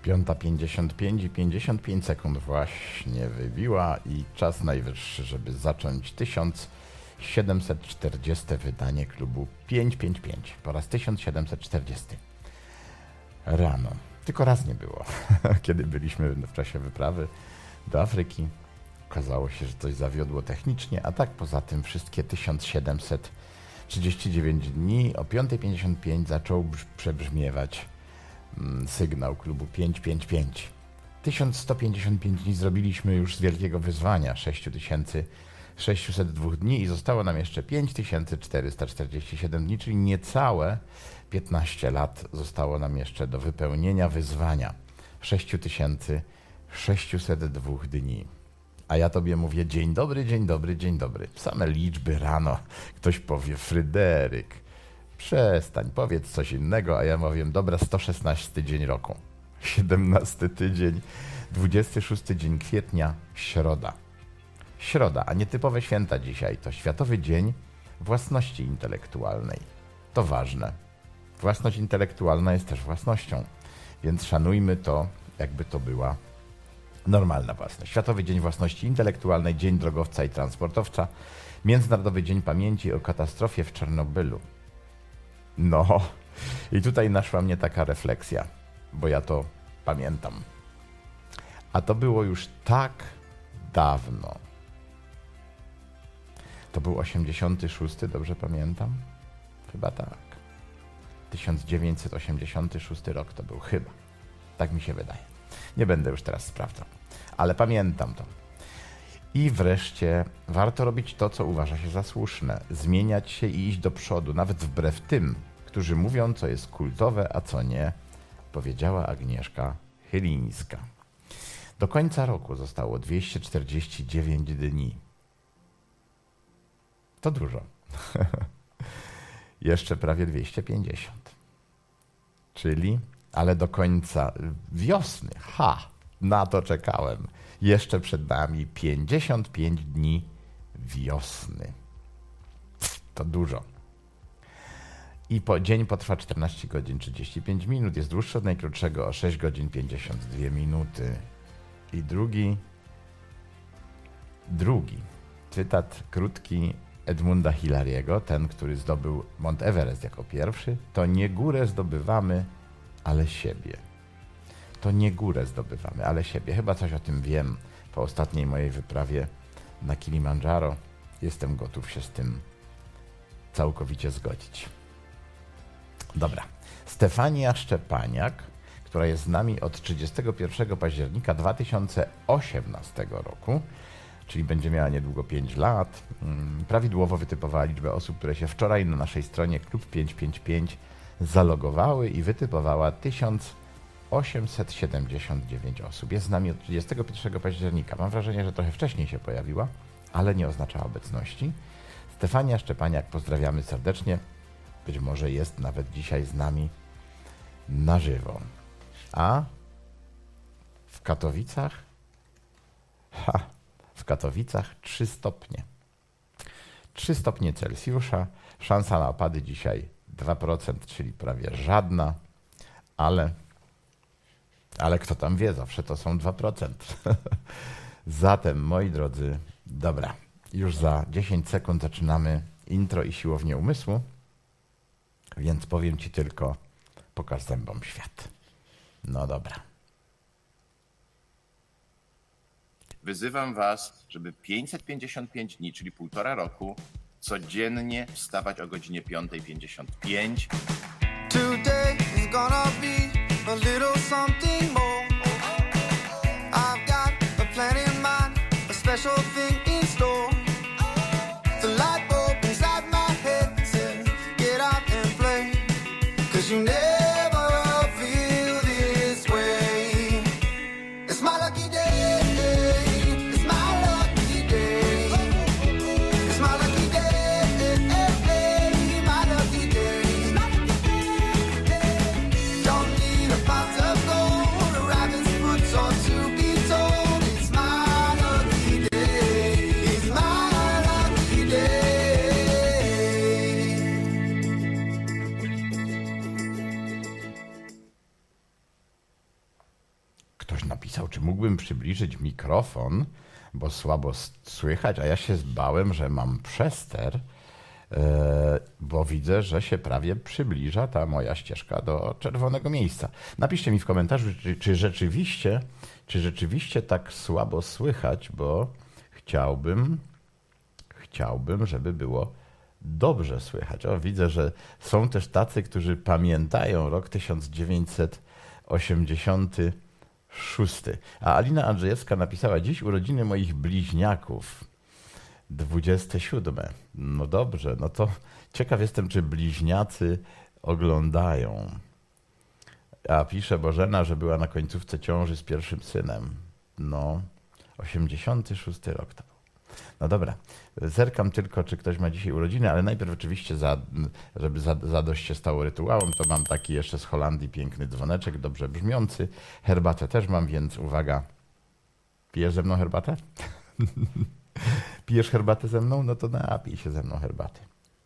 5:55 i 55 sekund właśnie wybiła i czas najwyższy, żeby zacząć 1740 wydanie klubu 555. Po raz 1740. Rano. Tylko raz nie było. Kiedy byliśmy w czasie wyprawy do Afryki, okazało się, że coś zawiodło technicznie, a tak poza tym wszystkie 1739 dni o 5:55 zaczął przebrzmiewać sygnał klubu 555. 1155 dni zrobiliśmy już z wielkiego wyzwania 6602 dni i zostało nam jeszcze 5447 dni, czyli niecałe 15 lat zostało nam jeszcze do wypełnienia wyzwania 6602 dni. A ja tobie mówię dzień dobry, dzień dobry, dzień dobry. Same liczby rano. Ktoś powie Fryderyk, przestań, powiedz coś innego, a ja mówię, dobra, 116 dzień roku. 17 tydzień, 26 dzień kwietnia, środa. Środa, a nietypowe święta dzisiaj, to Światowy Dzień Własności Intelektualnej. To ważne. Własność intelektualna jest też własnością, więc szanujmy to, jakby to była normalna własność. Światowy Dzień Własności Intelektualnej, Dzień Drogowca i Transportowca, Międzynarodowy Dzień Pamięci o katastrofie w Czarnobylu. No, i tutaj naszła mnie taka refleksja, bo ja to pamiętam. A to było już tak dawno. To był 86, dobrze pamiętam? Chyba tak. 1986 rok to był chyba. Tak mi się wydaje. Nie będę już teraz sprawdzał, ale pamiętam to. I wreszcie warto robić to, co uważa się za słuszne. Zmieniać się i iść do przodu, nawet wbrew tym, którzy mówią, co jest kultowe, a co nie, powiedziała Agnieszka Chylińska. Do końca roku zostało 249 dni. To dużo. Jeszcze prawie 250. Czyli, ale do końca wiosny. Na to czekałem. Jeszcze przed nami 55 dni wiosny. To dużo. I dzień potrwa 14 godzin 35 minut. Jest dłuższy od najkrótszego o 6 godzin 52 minuty. I drugi cytat krótki Edmunda Hillary'ego, ten, który zdobył Mount Everest jako pierwszy, to nie górę zdobywamy, ale siebie. To nie górę zdobywamy, ale siebie. Chyba coś o tym wiem po ostatniej mojej wyprawie na Kilimandżaro. Jestem gotów się z tym całkowicie zgodzić. Dobra. Stefania Szczepaniak, która jest z nami od 31 października 2018 roku, czyli będzie miała niedługo 5 lat, prawidłowo wytypowała liczbę osób, które się wczoraj na naszej stronie Klub 555 zalogowały i wytypowała 1879 osób. Jest z nami od 31 października. Mam wrażenie, że trochę wcześniej się pojawiła, ale nie oznacza obecności. Stefania Szczepaniak, pozdrawiamy serdecznie. Być może jest nawet dzisiaj z nami na żywo. A w Katowicach? W Katowicach 3 stopnie. 3 stopnie Celsjusza. Szansa na opady dzisiaj 2%, czyli prawie żadna, ale kto tam wie, zawsze to są 2%. Zatem, moi drodzy, dobra, już za 10 sekund zaczynamy intro i siłownię umysłu, więc powiem ci tylko, pokaż zębom świat. No dobra. Wyzywam was, żeby 555 dni, czyli 1,5 roku, codziennie wstawać o godzinie 5:55. Today is gonna be a little something more. I've got a plan in mind, a special thing in store. The light bulb inside my head says, get out and play, 'cause you never feel this way. It's my lucky day. It's my lucky day. It's my lucky day. My lucky day. Don't need a pot of gold, a rabbit's foot or to be told. It's my lucky day. mógłbym przybliżyć mikrofon, bo słabo słychać, a ja się zbałem, że mam przester, bo widzę, że się prawie przybliża ta moja ścieżka do czerwonego miejsca. Napiszcie mi w komentarzu, czy rzeczywiście tak słabo słychać, bo chciałbym, żeby było dobrze słychać. O, widzę, że są też tacy, którzy pamiętają rok 1986. A Alina Andrzejewska napisała: dziś urodziny moich bliźniaków. 27. No dobrze, no to ciekaw jestem, czy bliźniacy oglądają. A pisze Bożena, że była na końcówce ciąży z pierwszym synem. No, 86 rok to był. No dobra, zerkam tylko, czy ktoś ma dzisiaj urodziny, ale najpierw oczywiście, żeby zadość się stało rytuałom, to mam taki jeszcze z Holandii piękny dzwoneczek, dobrze brzmiący. Herbatę też mam, więc uwaga. Pijesz ze mną herbatę? Pijesz herbatę ze mną? No to napij się ze mną herbaty.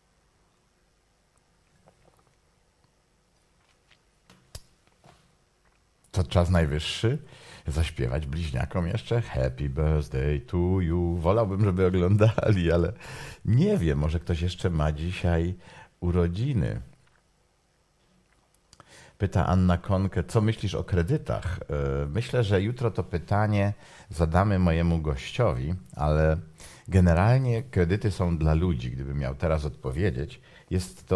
To czas najwyższy zaśpiewać bliźniakom jeszcze Happy Birthday to you. Wolałbym, żeby oglądali, ale nie wiem, może ktoś jeszcze ma dzisiaj urodziny. Pyta Anna Konkę, co myślisz o kredytach? Myślę, że jutro to pytanie zadamy mojemu gościowi, ale generalnie kredyty są dla ludzi. Gdybym miał teraz odpowiedzieć, jest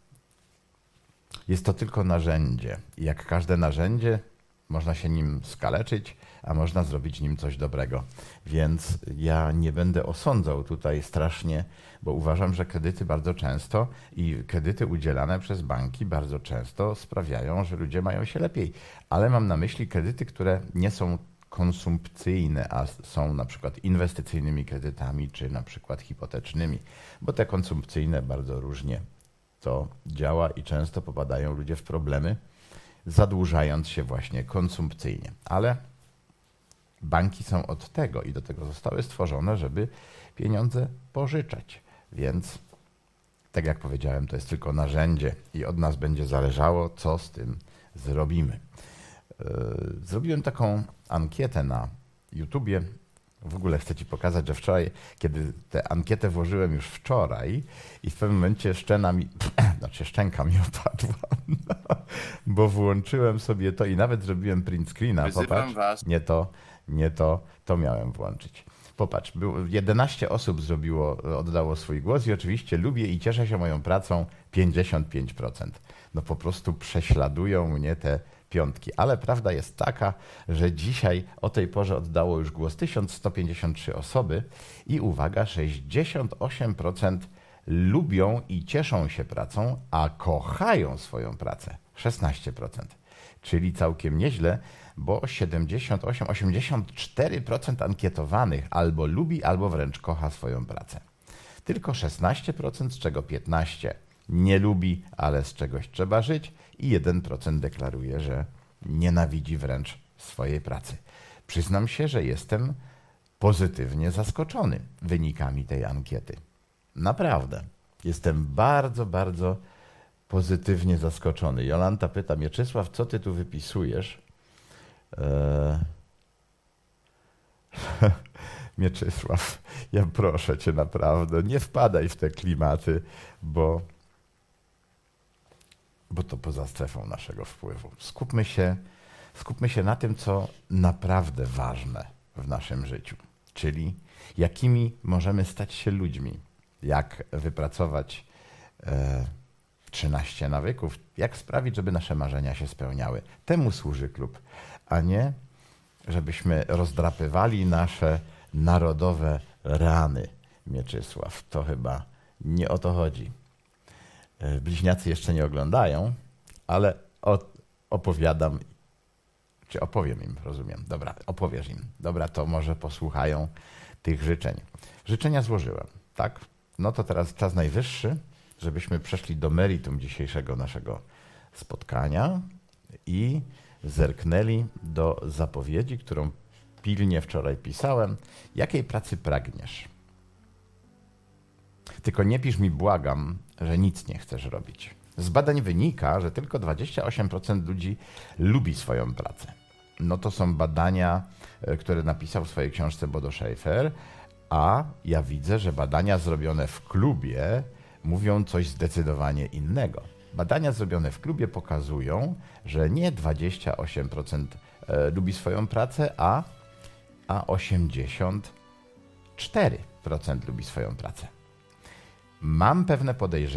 to tylko narzędzie. I jak każde narzędzie, można się nim skaleczyć, a można zrobić nim coś dobrego. Więc ja nie będę osądzał tutaj strasznie, bo uważam, że kredyty bardzo często i kredyty udzielane przez banki bardzo często sprawiają, że ludzie mają się lepiej. Ale mam na myśli kredyty, które nie są konsumpcyjne, a są na przykład inwestycyjnymi kredytami, czy na przykład hipotecznymi, bo te konsumpcyjne bardzo różnie to działa i często popadają ludzie w problemy, zadłużając się właśnie konsumpcyjnie. Ale banki są od tego i do tego zostały stworzone, żeby pieniądze pożyczać. Więc, tak jak powiedziałem, to jest tylko narzędzie i od nas będzie zależało, co z tym zrobimy. Zrobiłem taką ankietę na YouTubie. W ogóle chcę Ci pokazać, że wczoraj, kiedy tę ankietę włożyłem już wczoraj i w pewnym momencie szczęka mi opadła, bo włączyłem sobie to i nawet zrobiłem print screena. Popatrz, was. Nie to miałem włączyć. Popatrz, 11 osób oddało swój głos i oczywiście lubię i cieszę się moją pracą 55%. No po prostu prześladują mnie te piątki. Ale prawda jest taka, że dzisiaj o tej porze oddało już głos 1153 osoby i uwaga, 68% lubią i cieszą się pracą, a kochają swoją pracę 16%. Czyli całkiem nieźle, bo 84% ankietowanych albo lubi, albo wręcz kocha swoją pracę. Tylko 16%, z czego 15% nie lubi, ale z czegoś trzeba żyć i 1% deklaruje, że nienawidzi wręcz swojej pracy. Przyznam się, że jestem pozytywnie zaskoczony wynikami tej ankiety. Naprawdę. Jestem bardzo, bardzo pozytywnie zaskoczony. Jolanta pyta, Mieczysław, co ty tu wypisujesz? Mieczysław, ja proszę cię naprawdę, nie wpadaj w te klimaty, bo to poza strefą naszego wpływu. Skupmy się na tym, co naprawdę ważne w naszym życiu, czyli jakimi możemy stać się ludźmi, jak wypracować 13 nawyków, jak sprawić, żeby nasze marzenia się spełniały. Temu służy klub, a nie żebyśmy rozdrapywali nasze narodowe rany. Mieczysław, to chyba nie o to chodzi. Bliźniacy jeszcze nie oglądają, ale opowiem im, rozumiem. Dobra, opowiesz im. Dobra, to może posłuchają tych życzeń. Życzenia złożyłem, tak? No to teraz czas najwyższy, żebyśmy przeszli do meritum dzisiejszego naszego spotkania i zerknęli do zapowiedzi, którą pilnie wczoraj pisałem. Jakiej pracy pragniesz? Tylko nie pisz mi, błagam, że nic nie chcesz robić. Z badań wynika, że tylko 28% ludzi lubi swoją pracę. no to są badania, które napisał w swojej książce Bodo Schaefer, a ja widzę, że badania zrobione w klubie mówią coś zdecydowanie innego. Badania zrobione w klubie pokazują, że nie 28% lubi swoją pracę, a 84% lubi swoją pracę. Mam pewne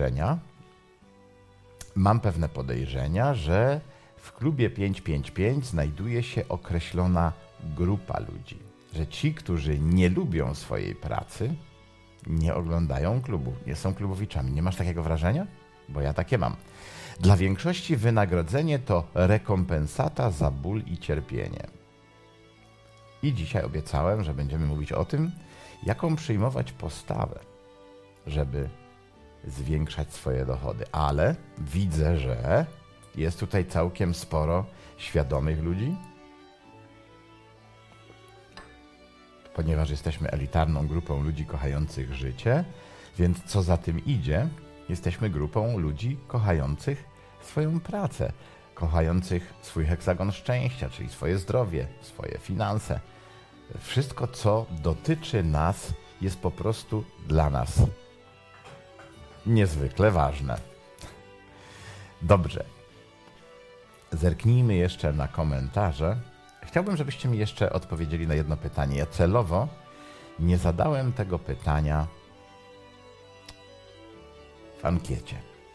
podejrzenia, że w klubie 555 znajduje się określona grupa ludzi. Że ci, którzy nie lubią swojej pracy, nie oglądają klubu, nie są klubowiczami. Nie masz takiego wrażenia? Bo ja takie mam. Dla większości wynagrodzenie to rekompensata za ból i cierpienie. I dzisiaj obiecałem, że będziemy mówić o tym, jaką przyjmować postawę, żeby zwiększać swoje dochody. Ale widzę, że jest tutaj całkiem sporo świadomych ludzi, ponieważ jesteśmy elitarną grupą ludzi kochających życie, więc co za tym idzie, jesteśmy grupą ludzi kochających swoją pracę, kochających swój heksagon szczęścia, czyli swoje zdrowie, swoje finanse. Wszystko, co dotyczy nas, jest po prostu dla nas niezwykle ważne. Dobrze. Zerknijmy jeszcze na komentarze. Chciałbym, żebyście mi jeszcze odpowiedzieli na jedno pytanie. Ja celowo nie zadałem tego pytania w ankiecie.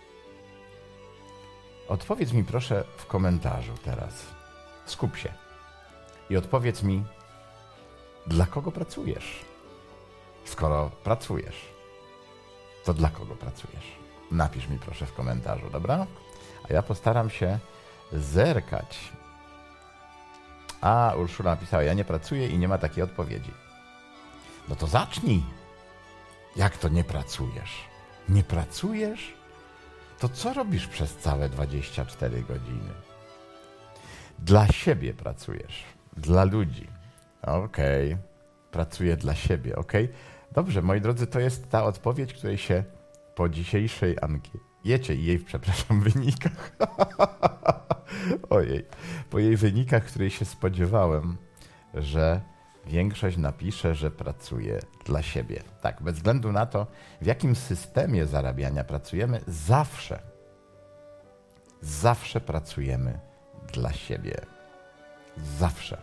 Odpowiedz mi proszę w komentarzu teraz. Skup się. I odpowiedz mi, dla kogo pracujesz? Skoro pracujesz, to dla kogo pracujesz? Napisz mi proszę w komentarzu, dobra? A ja postaram się zerkać. A, Urszula napisała, ja nie pracuję i nie ma takiej odpowiedzi. No to zacznij. Jak to nie pracujesz? Nie pracujesz? To co robisz przez całe 24 godziny? Dla siebie pracujesz. Dla ludzi. Okej. Pracuję dla siebie, okej? Dobrze, moi drodzy, to jest ta odpowiedź, której się po dzisiejszej ankiecie i jej, przepraszam, wynikach. Ojej. Po jej wynikach, której się spodziewałem, że większość napisze, że pracuje dla siebie. Tak, bez względu na to, w jakim systemie zarabiania pracujemy, zawsze pracujemy dla siebie. Zawsze.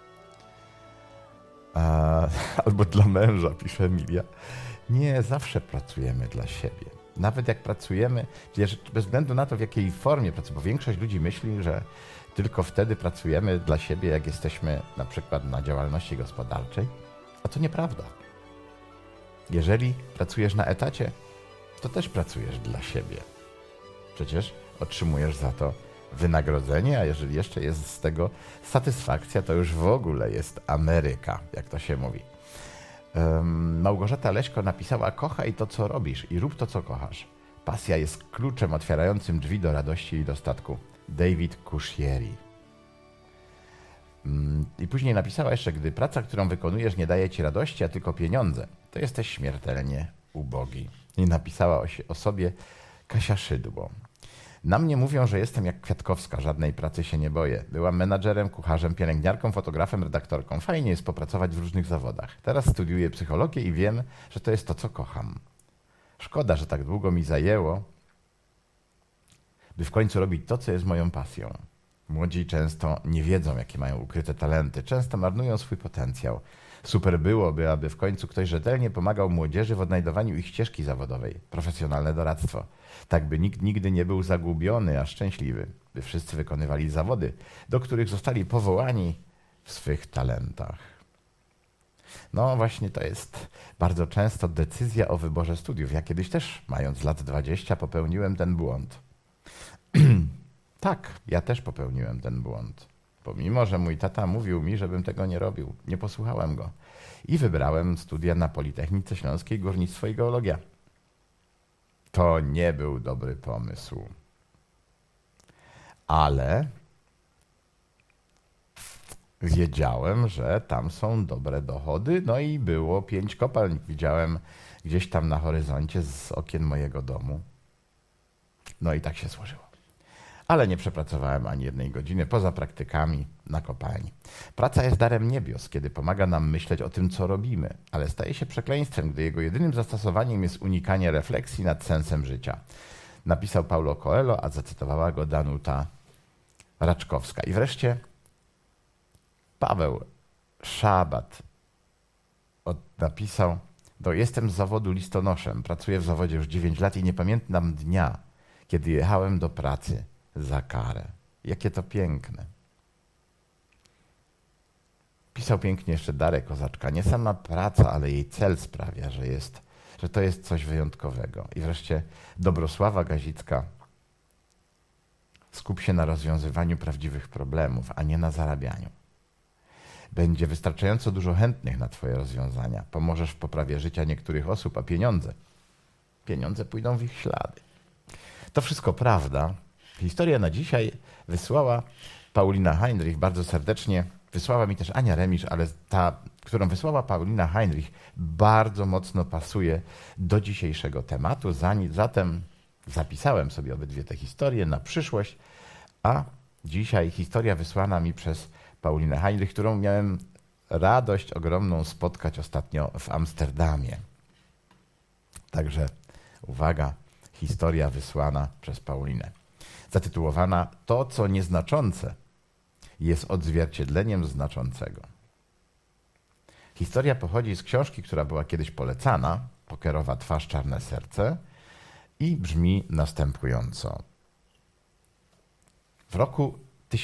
Albo dla męża, pisze Emilia. Nie, zawsze pracujemy dla siebie. Nawet jak pracujemy, bez względu na to, w jakiej formie pracujemy, bo większość ludzi myśli, że tylko wtedy pracujemy dla siebie, jak jesteśmy na przykład na działalności gospodarczej, a to nieprawda. Jeżeli pracujesz na etacie, to też pracujesz dla siebie. Przecież otrzymujesz za to wynagrodzenie, a jeżeli jeszcze jest z tego satysfakcja, to już w ogóle jest Ameryka, jak to się mówi. Małgorzata Leśko napisała: kochaj to, co robisz i rób to, co kochasz. Pasja jest kluczem otwierającym drzwi do radości i dostatku. David Cushieri. I później napisała jeszcze: gdy praca, którą wykonujesz, nie daje ci radości, a tylko pieniądze, to jesteś śmiertelnie ubogi. I napisała o sobie Kasia Szydło. Na mnie mówią, że jestem jak Kwiatkowska, żadnej pracy się nie boję. Byłam menadżerem, kucharzem, pielęgniarką, fotografem, redaktorką. Fajnie jest popracować w różnych zawodach. Teraz studiuję psychologię i wiem, że to jest to, co kocham. Szkoda, że tak długo mi zajęło, by w końcu robić to, co jest moją pasją. Młodzi często nie wiedzą, jakie mają ukryte talenty. Często marnują swój potencjał. Super byłoby, aby w końcu ktoś rzetelnie pomagał młodzieży w odnajdowaniu ich ścieżki zawodowej. Profesjonalne doradztwo. Tak by nikt nigdy nie był zagubiony, a szczęśliwy. By wszyscy wykonywali zawody, do których zostali powołani w swych talentach. No właśnie to jest bardzo często decyzja o wyborze studiów. Ja kiedyś też, mając lat 20, popełniłem ten błąd. Tak, ja też popełniłem ten błąd. Pomimo, że mój tata mówił mi, żebym tego nie robił. Nie posłuchałem go. I wybrałem studia na Politechnice Śląskiej, Górnictwo i Geologia. To nie był dobry pomysł. Ale wiedziałem, że tam są dobre dochody, no i było 5 kopalń. Widziałem gdzieś tam na horyzoncie z okien mojego domu. No i tak się złożyło. ale nie przepracowałem ani jednej godziny poza praktykami na kopalni. Praca jest darem niebios, kiedy pomaga nam myśleć o tym, co robimy, ale staje się przekleństwem, gdy jego jedynym zastosowaniem jest unikanie refleksji nad sensem życia. Napisał Paulo Coelho, a zacytowała go Danuta Raczkowska. I wreszcie Paweł Szabat napisał: jestem z zawodu listonoszem, pracuję w zawodzie już 9 lat i nie pamiętam dnia, kiedy jechałem do pracy za karę. Jakie to piękne. Pisał pięknie jeszcze Darek Kozaczka. Nie sama praca, ale jej cel sprawia, że to jest coś wyjątkowego. I wreszcie Dobrosława Gazicka. Skup się na rozwiązywaniu prawdziwych problemów, a nie na zarabianiu. Będzie wystarczająco dużo chętnych na twoje rozwiązania. Pomożesz w poprawie życia niektórych osób, a pieniądze pójdą w ich ślady. To wszystko prawda. Historię na dzisiaj wysłała Paulina Heinrich bardzo serdecznie. Wysłała mi też Ania Remisz, ale ta, którą wysłała Paulina Heinrich, bardzo mocno pasuje do dzisiejszego tematu. Zatem zapisałem sobie obydwie te historie na przyszłość, a dzisiaj historia wysłana mi przez Paulinę Heinrich, którą miałem radość ogromną spotkać ostatnio w Amsterdamie. Także uwaga, historia wysłana przez Paulinę. Zatytułowana To, co nieznaczące, jest odzwierciedleniem znaczącego. Historia pochodzi z książki, która była kiedyś polecana, Pokerowa twarz, czarne serce, i brzmi następująco. W roku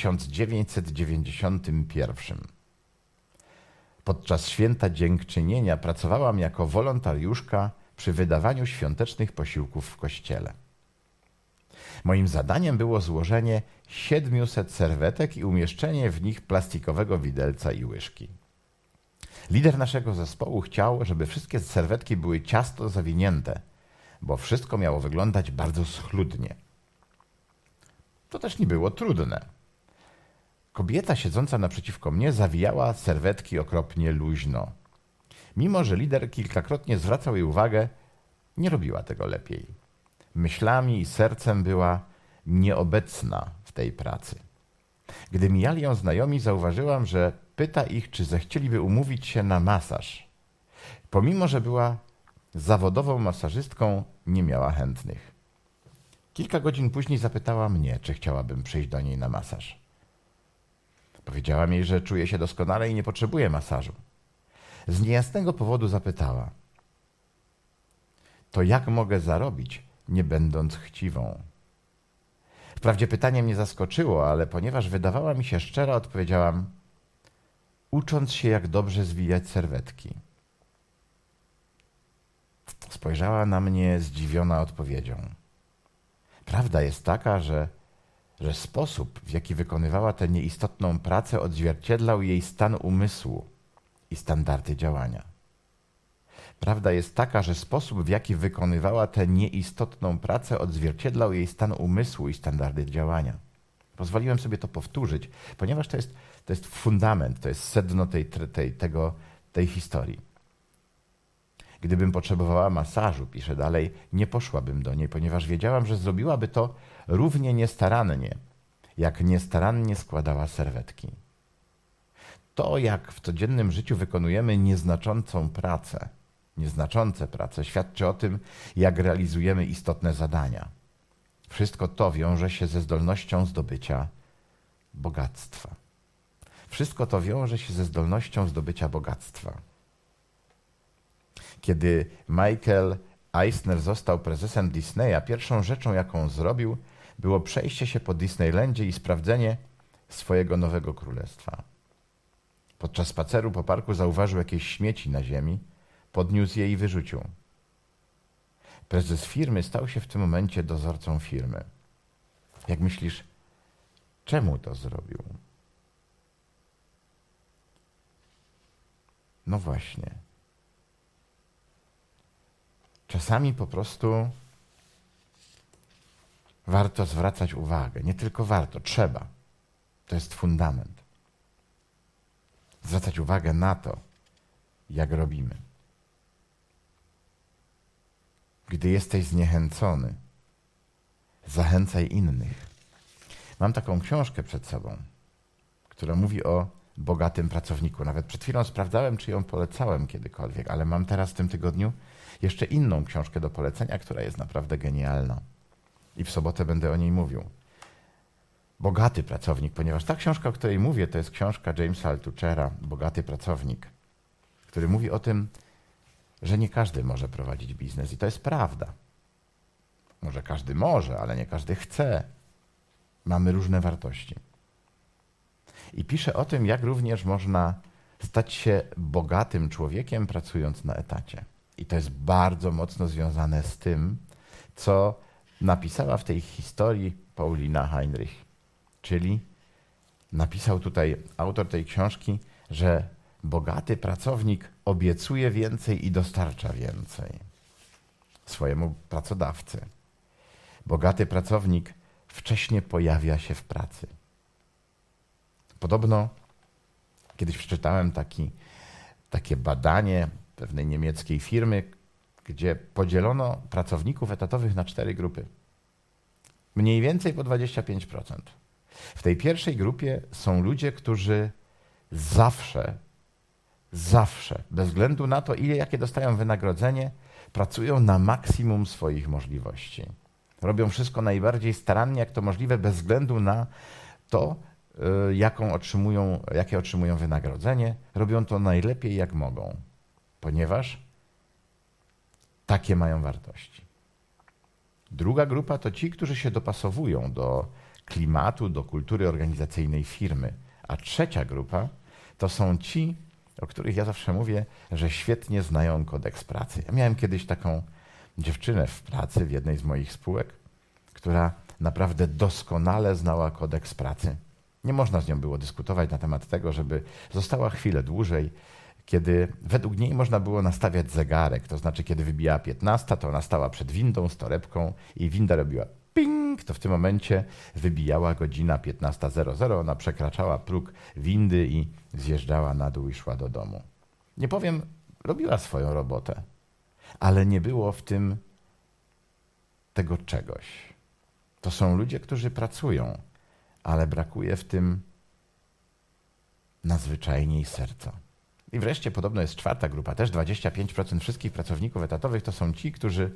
1991 podczas święta dziękczynienia pracowałam jako wolontariuszka przy wydawaniu świątecznych posiłków w kościele. Moim zadaniem było złożenie 700 serwetek i umieszczenie w nich plastikowego widelca i łyżki. Lider naszego zespołu chciał, żeby wszystkie serwetki były ciasto zawinięte, bo wszystko miało wyglądać bardzo schludnie. To też nie było trudne. Kobieta siedząca naprzeciwko mnie zawijała serwetki okropnie luźno. Mimo że lider kilkakrotnie zwracał jej uwagę, nie robiła tego lepiej. Myślami i sercem była nieobecna w tej pracy. Gdy mijali ją znajomi, zauważyłam, że pyta ich, czy zechcieliby umówić się na masaż. Pomimo że była zawodową masażystką, nie miała chętnych. Kilka godzin później zapytała mnie, czy chciałabym przyjść do niej na masaż. Powiedziałam jej, że czuję się doskonale i nie potrzebuję masażu. Z niejasnego powodu zapytała: to jak mogę zarobić, nie będąc chciwą? Wprawdzie pytanie mnie zaskoczyło, ale ponieważ wydawała mi się szczera, odpowiedziałam: ucząc się, jak dobrze zwijać serwetki. Spojrzała na mnie zdziwiona odpowiedzią. Prawda jest taka, że sposób, w jaki wykonywała tę nieistotną pracę, odzwierciedlał jej stan umysłu i standardy działania. Prawda jest taka, że sposób, w jaki wykonywała tę nieistotną pracę, odzwierciedlał jej stan umysłu i standardy działania. Pozwoliłem sobie to powtórzyć, ponieważ to jest fundament, to jest sedno tej historii. Gdybym potrzebowała masażu, pisze dalej, nie poszłabym do niej, ponieważ wiedziałam, że zrobiłaby to równie niestarannie, jak niestarannie składała serwetki. To, jak w codziennym życiu wykonujemy nieznaczące prace, świadczy o tym, jak realizujemy istotne zadania. Wszystko to wiąże się ze zdolnością zdobycia bogactwa. Wszystko to wiąże się ze zdolnością zdobycia bogactwa. Kiedy Michael Eisner został prezesem Disneya, pierwszą rzeczą, jaką zrobił, było przejście się po Disneylandzie i sprawdzenie swojego nowego królestwa. Podczas spaceru po parku zauważył jakieś śmieci na ziemi, podniósł je i wyrzucił. Prezes firmy stał się w tym momencie dozorcą firmy. Jak myślisz, czemu to zrobił? No właśnie. Czasami po prostu warto zwracać uwagę. Nie tylko warto, trzeba. To jest fundament. Zwracać uwagę na to, jak robimy. Gdy jesteś zniechęcony, zachęcaj innych. Mam taką książkę przed sobą, która mówi o bogatym pracowniku. Nawet przed chwilą sprawdzałem, czy ją polecałem kiedykolwiek, ale mam teraz w tym tygodniu jeszcze inną książkę do polecenia, która jest naprawdę genialna. I w sobotę będę o niej mówił. Bogaty pracownik, ponieważ ta książka, o której mówię, to jest książka Jamesa Altuchera, Bogaty pracownik, który mówi o tym, że nie każdy może prowadzić biznes. I to jest prawda. Może każdy może, ale nie każdy chce. Mamy różne wartości. I pisze o tym, jak również można stać się bogatym człowiekiem, pracując na etacie. I to jest bardzo mocno związane z tym, co napisała w tej historii Paulina Heinrich. Czyli napisał tutaj autor tej książki, że bogaty pracownik obiecuje więcej i dostarcza więcej swojemu pracodawcy. Bogaty pracownik wcześnie pojawia się w pracy. Podobno kiedyś przeczytałem takie badanie pewnej niemieckiej firmy, gdzie podzielono pracowników etatowych na 4 grupy. Mniej więcej po 25%. W tej pierwszej grupie są ludzie, którzy zawsze, bez względu na to, jakie dostają wynagrodzenie, pracują na maksimum swoich możliwości. Robią wszystko najbardziej starannie, jak to możliwe, bez względu na to, jakie otrzymują wynagrodzenie. Robią to najlepiej, jak mogą, ponieważ takie mają wartości. Druga grupa to ci, którzy się dopasowują do klimatu, do kultury organizacyjnej firmy. A trzecia grupa to są ci, o których ja zawsze mówię, że świetnie znają kodeks pracy. Ja miałem kiedyś taką dziewczynę w pracy w jednej z moich spółek, która naprawdę doskonale znała kodeks pracy. Nie można z nią było dyskutować na temat tego, żeby została chwilę dłużej, kiedy według niej można było nastawiać zegarek, to znaczy kiedy wybijała 15, to ona stała przed windą z torebką i winda robiła ping, to w tym momencie wybijała godzina 15:00, ona przekraczała próg windy i zjeżdżała na dół i szła do domu. Nie powiem, robiła swoją robotę, ale nie było w tym tego czegoś. To są ludzie, którzy pracują, ale brakuje w tym nadzwyczajniej serca. I wreszcie podobno jest czwarta grupa, też 25% wszystkich pracowników etatowych to są ci, którzy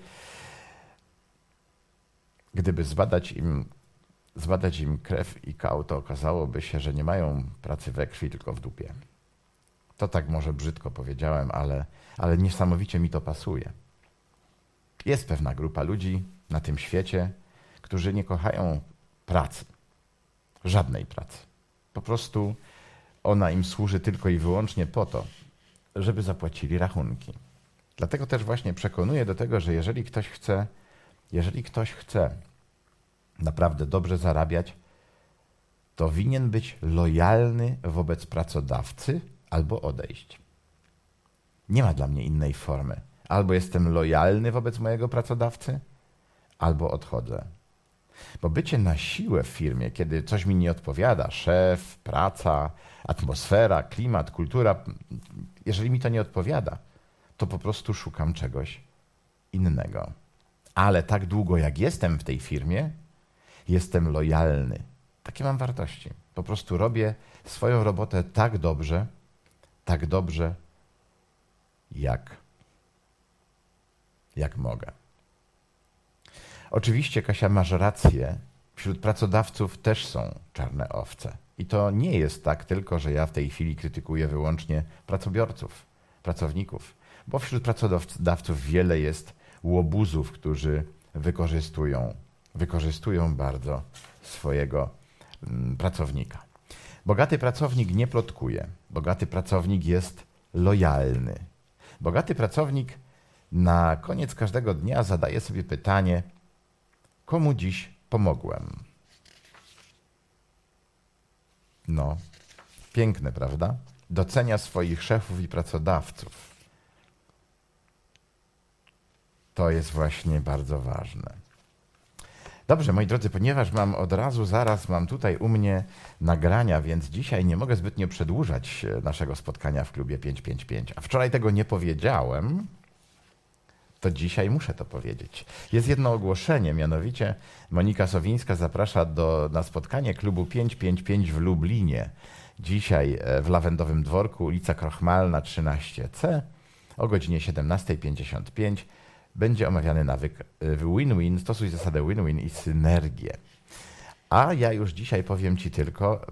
gdyby zbadać im krew i kał, to okazałoby się, że nie mają pracy we krwi, tylko w dupie. To tak może brzydko powiedziałem, ale niesamowicie mi to pasuje. Jest pewna grupa ludzi na tym świecie, którzy nie kochają pracy. Żadnej pracy. Po prostu ona im służy tylko i wyłącznie po to, żeby zapłacili rachunki. Dlatego też właśnie przekonuję do tego, że jeżeli ktoś chce naprawdę dobrze zarabiać, to winien być lojalny wobec pracodawcy albo odejść. Nie ma dla mnie innej formy. Albo jestem lojalny wobec mojego pracodawcy, albo odchodzę. Bo bycie na siłę w firmie, kiedy coś mi nie odpowiada, szef, praca, atmosfera, klimat, kultura, jeżeli mi to nie odpowiada, to po prostu szukam czegoś innego. Ale tak długo jak jestem w tej firmie, jestem lojalny. Takie mam wartości. Po prostu robię swoją robotę tak dobrze, jak mogę. Oczywiście, Kasia, masz rację, wśród pracodawców też są czarne owce. I to nie jest tak tylko, że ja w tej chwili krytykuję wyłącznie pracowników, bo wśród pracodawców wiele jest łobuzów, którzy wykorzystują bardzo swojego pracownika. Bogaty pracownik nie plotkuje. Bogaty pracownik jest lojalny. Bogaty pracownik na koniec każdego dnia zadaje sobie pytanie, komu dziś pomogłem? No, piękne, prawda? Docenia swoich szefów i pracodawców. To jest właśnie bardzo ważne. Dobrze, moi drodzy, ponieważ zaraz mam tutaj u mnie nagrania, więc dzisiaj nie mogę zbytnio przedłużać naszego spotkania w klubie 555. A wczoraj tego nie powiedziałem, to dzisiaj muszę to powiedzieć. Jest jedno ogłoszenie, mianowicie Monika Sowińska zaprasza na spotkanie klubu 555 w Lublinie. Dzisiaj w Lawendowym Dworku, ulica Krochmalna 13C o godzinie 17:55 będzie omawiany nawyk win-win, stosuj zasadę win-win i synergię. A ja już dzisiaj powiem Ci tylko,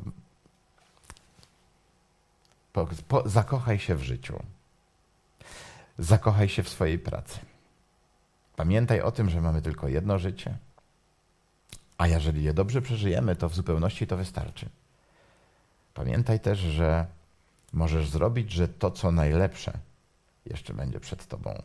zakochaj się w życiu. Zakochaj się w swojej pracy. Pamiętaj o tym, że mamy tylko jedno życie, a jeżeli je dobrze przeżyjemy, to w zupełności to wystarczy. Pamiętaj też, że możesz zrobić, że to, co najlepsze, jeszcze będzie przed Tobą.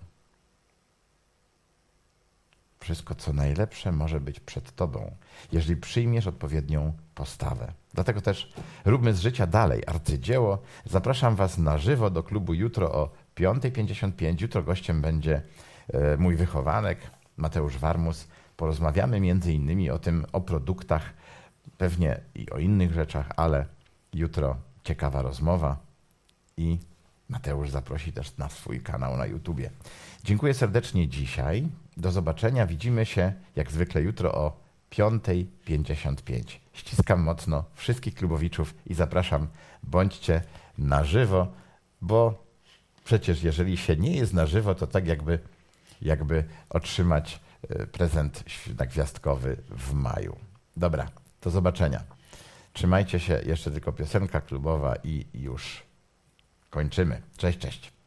Wszystko, co najlepsze, może być przed Tobą, jeżeli przyjmiesz odpowiednią postawę. Dlatego też róbmy z życia dalej arcydzieło. Zapraszam Was na żywo do klubu jutro o 5:55. Jutro gościem będzie mój wychowanek Mateusz Warmus. Porozmawiamy między innymi o produktach, pewnie i o innych rzeczach, ale jutro ciekawa rozmowa i Mateusz zaprosi też na swój kanał na YouTubie. Dziękuję serdecznie dzisiaj. Do zobaczenia. Widzimy się jak zwykle jutro o 5:55. Ściskam mocno wszystkich klubowiczów i zapraszam, bądźcie na żywo, bo przecież jeżeli się nie jest na żywo, to tak jakby otrzymać prezent gwiazdkowy w maju. Dobra, do zobaczenia. Trzymajcie się, jeszcze tylko piosenka klubowa i już kończymy. Cześć, cześć.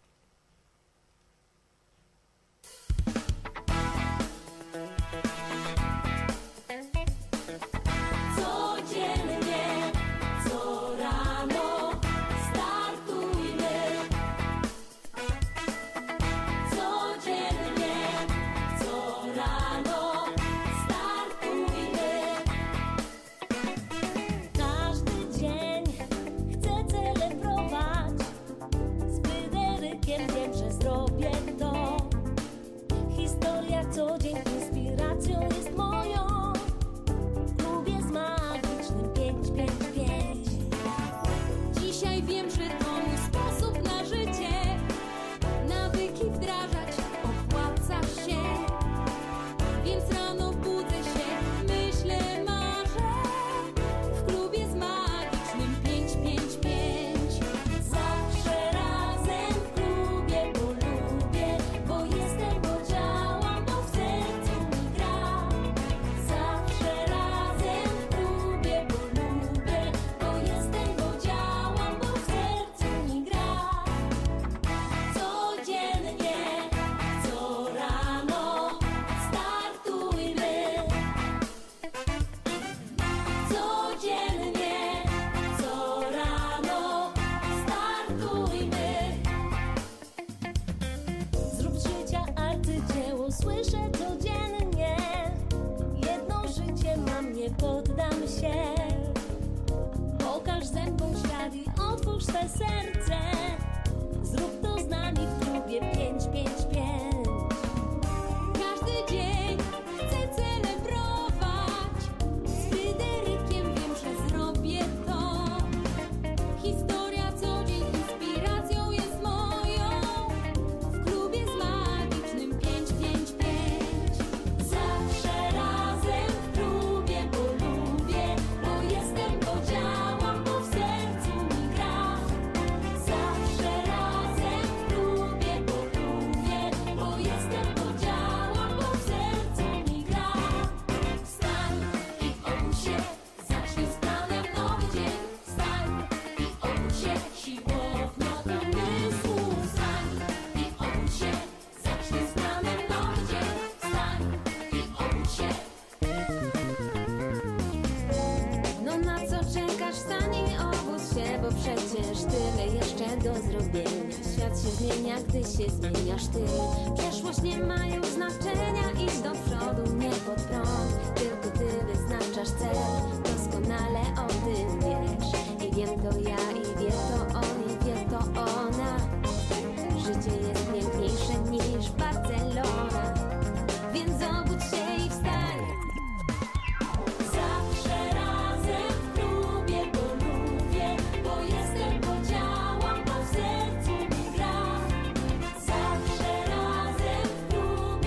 Gdy się zmieniasz ty, przeszłość nie ma już znaczenia. Idź do przodu, nie pod prąd. Tylko ty wyznaczasz cel, doskonale o tym wiesz. I wiem to ja, i wie to on, i wie to ona. Życie jest piękniejsze niż Barcelona, więc obudź się i wstań. Zawsze razem w klubie, bo lubię, bo jestem, bo działam, bo w sercu mi gra. Zawsze razem w klubie.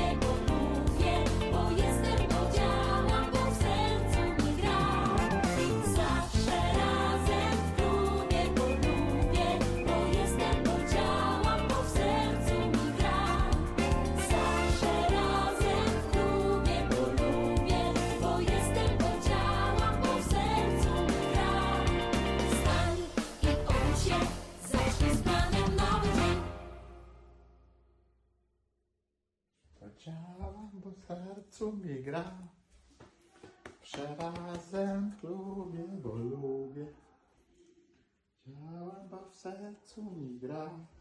Działam, bo w sercu mi gra. Przerazem lubię, bo lubię. Działam, bo w sercu mi gra.